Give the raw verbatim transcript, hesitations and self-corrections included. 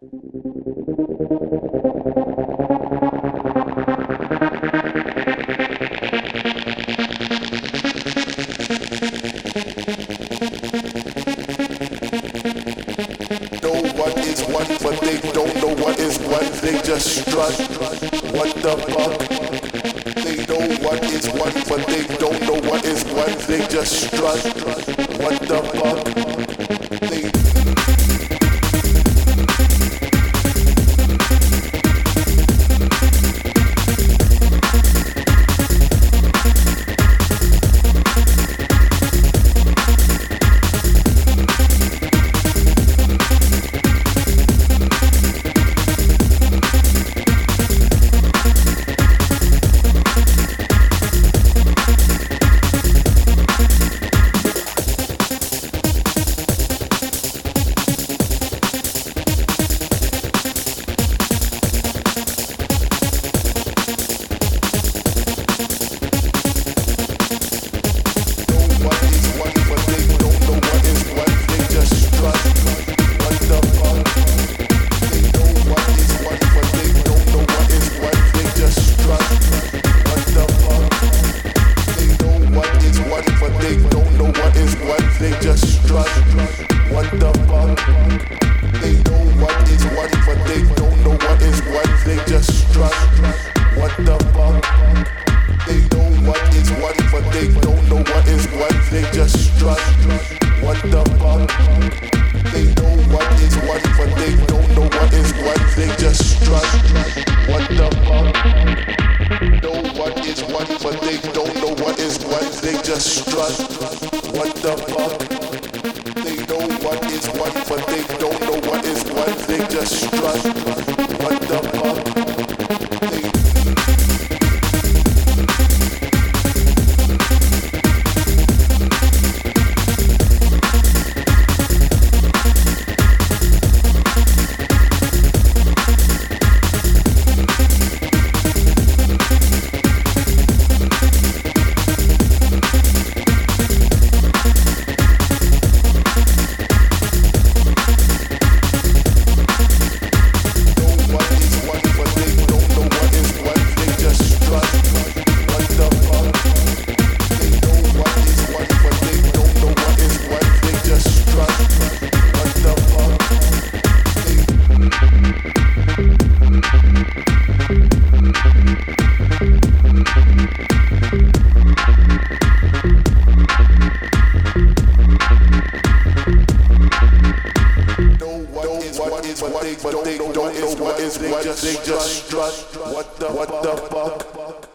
What is what, but they don't know what is what. They just strut. What the fuck? They know what is what, but they don't know what is what. They just strut. What the fuck? They but they don't know what is what. They just strut. What the what the fuck?